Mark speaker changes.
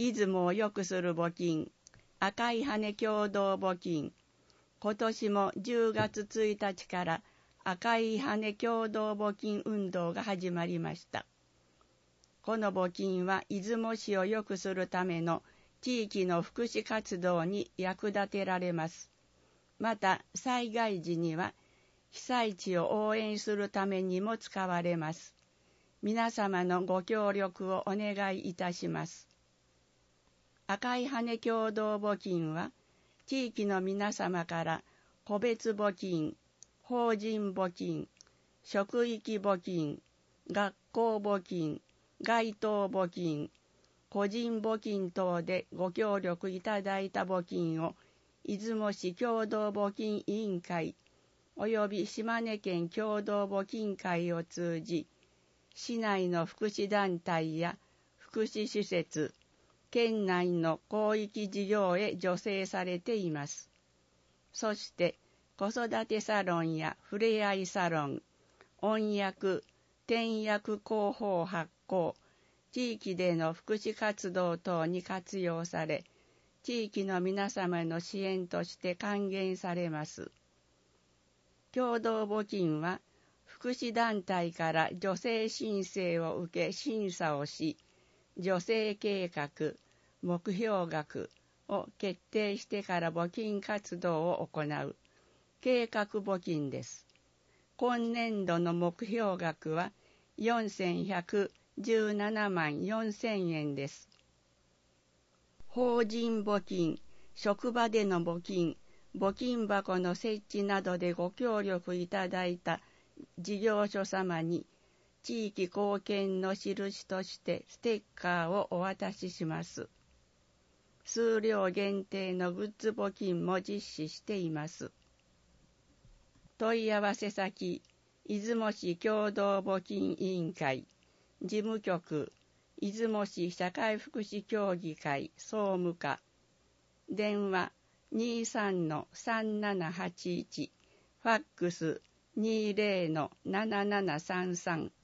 Speaker 1: 出雲を良くする募金、赤い羽共同募金。今年も10月1日から赤い羽共同募金運動が始まりました。この募金は出雲市を良くするための地域の福祉活動に役立てられます。また災害時には被災地を応援するためにも使われます。皆様のご協力をお願いいたします。赤い羽共同募金は地域の皆様から個別募金、法人募金、職域募金、学校募金、街頭募金、個人募金等でご協力いただいた募金を出雲市共同募金委員会および島根県共同募金会を通じ、市内の福祉団体や福祉施設、県内の広域事業へ助成されています。そして子育てサロンやふれあいサロン、音訳、転訳広報発行、地域での福祉活動等に活用され、地域の皆様の支援として還元されます。共同募金は、福祉団体から助成申請を受け審査をし、助成計画、目標額を決定してから募金活動を行う計画募金です。今年度の目標額は4117万4000円です。法人募金、職場での募金、募金箱の設置などでご協力いただいた事業所様に地域貢献の印としてステッカーをお渡しします。数量限定のグッズ募金も実施しています。問い合わせ先、出雲市共同募金委員会、事務局、出雲市社会福祉協議会総務課、電話 23-3781、ファックス 20-7733